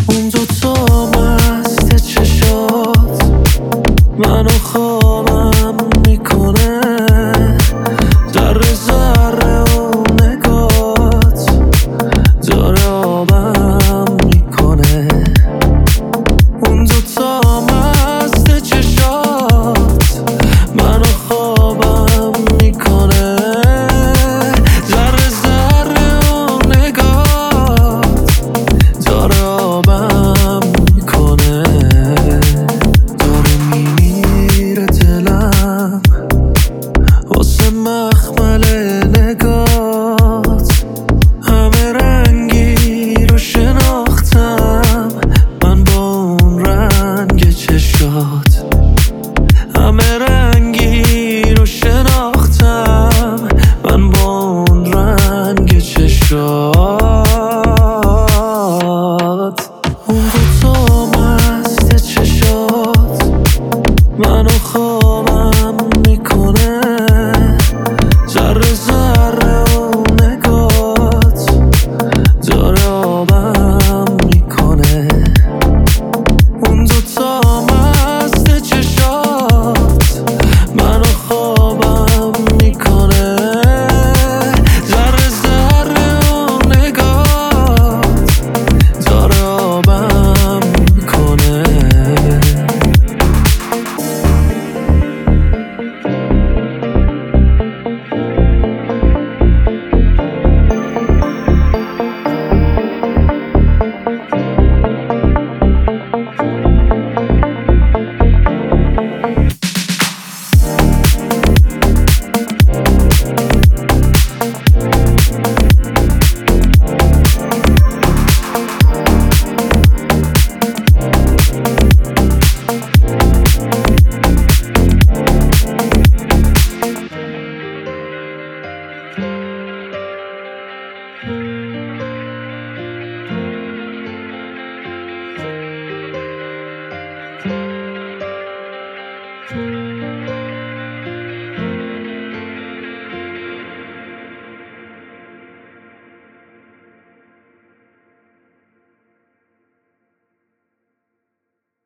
اون دوتا مست چشات منو خوابم میکنه، ذره ذره و نگات داره آبم میکنه. اون دوتا مست چشات منو خوابم میکنه، ذره ذره و نگات داره آبم میکنه. داره میمیره دلم واسه مخمل نگات، همه رنگی رو شناختم من با اون رنگ چشات، همه رنگی رو شناختم من با اون رنگ چشات. اون دوتا مست چشات منو خوابم میکنه، ذره ذره و نگات داره آبم میکنه. اون دوتا مست چشات منو خوابم میکنه، ذره ذره و نگات داره آبم میکنه.